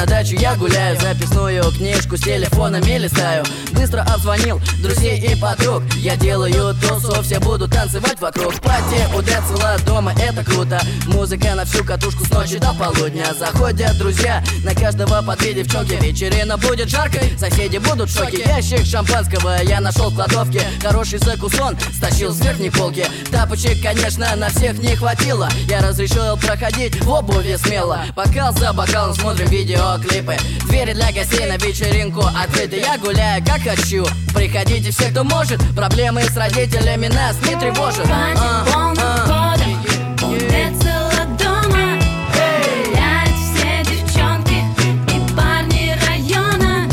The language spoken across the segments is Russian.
на дачу я гуляю, записную книжку с телефонами листаю. Быстро обзвонил друзей и подруг, я делаю тусу, все будут танцевать вокруг. Пати у Децела дома, это круто. Музыка на всю катушку с ночи до полудня. Заходят друзья, на каждого по две девчонки. Вечерина будет жаркой, соседи будут в шоке. Ящик шампанского я нашел в кладовке. Хороший закусон стащил с верхней полки. Тапочек, конечно, на всех не хватило. Я разрешил проходить в обуви смело. Бокал за бокалом смотрим видеоклипы. Двери для гостей на вечеринку открыты. Я гуляю как хочу, приходите все, кто может. Проблемы с родителями нас не тревожат. Пати полным ходом у Децела дома. Гуляют все девчонки и парни района.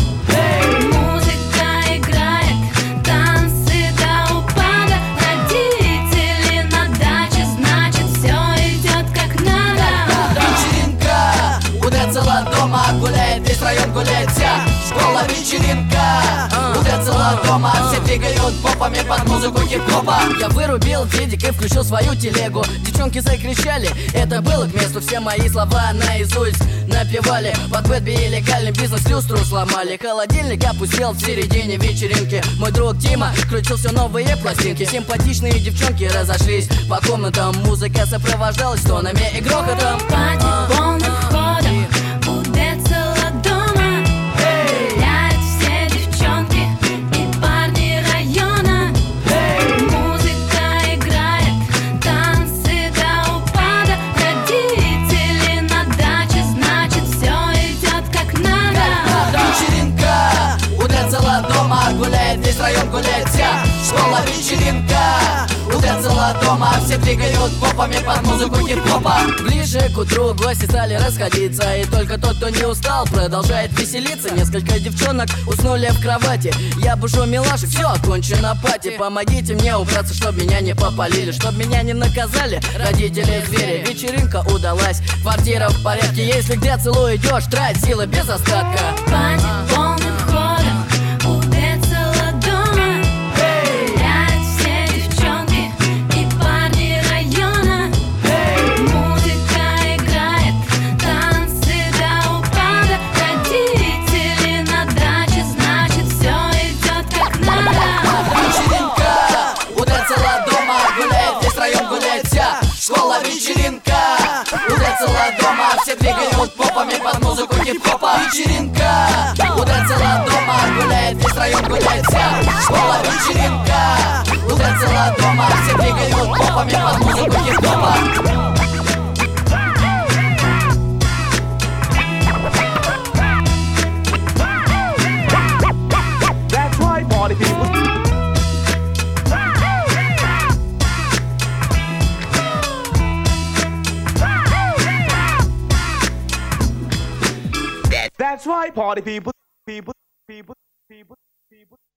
Музыка играет, танцы до упада. Родители на даче, значит все идет как надо. Вечеринка у Децела дома, гуляет весь район, гуляет вся школа. Вечеринка у Децела дома, все двигают попами под музыку хип-хопа. Я вырубил дедик и включил свою телегу. Девчонки закричали, это было к месту. Все мои слова наизусть напевали. Под бэт били легальный бизнес, люстру сломали. Холодильник опустел в середине вечеринки. Мой друг Дима крутил все новые пластинки. Симпатичные девчонки разошлись по комнатам. Музыка сопровождалась тонами и грохотом. Пати полным ходом у Децела дома. Гуляют все девчонки и парни района. Музыка играет, танцы до упада. Родители на даче, значит все идет как надо. Вечеринка у Децела дома, гуляет весь район, гуляет вся школа. Вечеринка у Децела дома, все двигают попами под музыку хип-хопа. Ближе к утру гости стали расходиться, и только тот, кто не устал, продолжает веселиться. Несколько девчонок уснули в кровати. Я бушу милаши, все окончено пати. Помогите мне убраться, чтоб меня не попалили, чтоб меня не наказали родители звери. Вечеринка удалась, квартира в порядке. Если к Децелу идешь, трать силы без остатка. Пати полным ходом у Децела дома. Гуляют все девчонки и парни района. Музыка играет, танцы до упада. Родители на даче, значит все идет как надо. Вечеринка у Децела дома, гуляет весь район, гуляет вся школа. Вечеринка у Децела дома, все двигают попами под музыку хип-хопа. Вечеринка у Децела дома, гуляет весь район, гуляет вся школа. Вечеринка у Децела дома, все двигают попами под музыку хип-хопа. That's right, party people. That's right, party people.